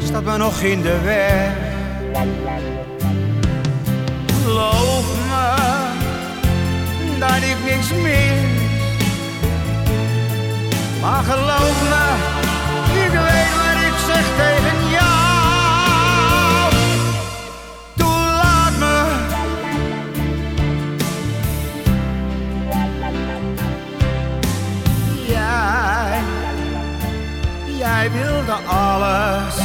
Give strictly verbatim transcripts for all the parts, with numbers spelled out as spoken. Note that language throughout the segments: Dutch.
staat me nog in de weg. Geloof me dat ik niks mis, maar geloof me, ik weet wat ik zeg tegen jou. Toelaat me. Jij, jij wilde alles.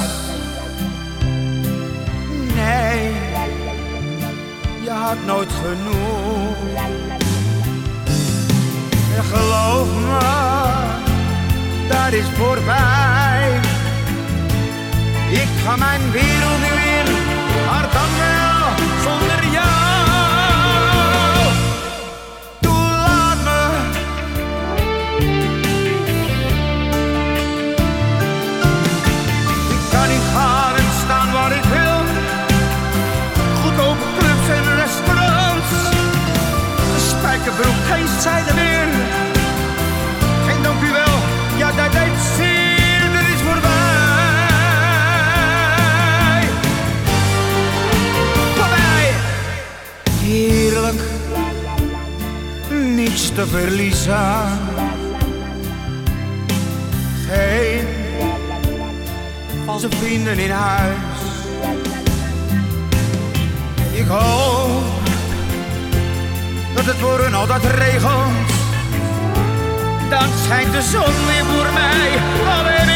Nee, je had nooit genoeg. En geloof me, dat is voorbij. Ik ga mijn wereld nu in, maar dan wel zonder jou. Toelaat me. Ik kan niet gaan en staan waar ik wil. Goedkope clubs en restaurants. Een spijkerbroek, geen zijde meer. Geen dank u wel, ja dat deed zeer, dat is voorbij. Voorbij. Heerlijk, niets te verliezen. Geen valse vrienden in huis. Ik hoop dat het voor hun altijd regelt. Dan schijnt de zon weer voor mij. Alleen